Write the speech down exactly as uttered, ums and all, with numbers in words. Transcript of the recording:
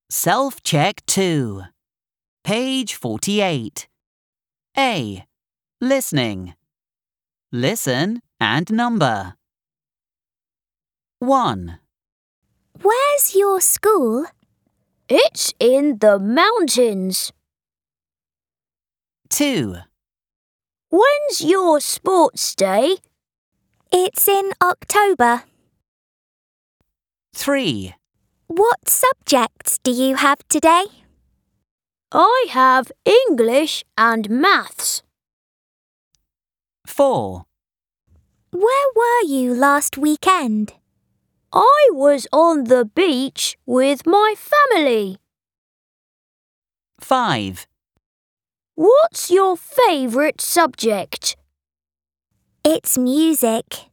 Self-check two. Page forty-eight. A. Listening. Listen and number. one. Where's your school? It's in the mountains. two. When's your sports day? It's in October. three. What subjects do you have today? I have English and maths. four. Where were you last weekend? I was on the beach with my family. five. What's your favourite subject? It's music.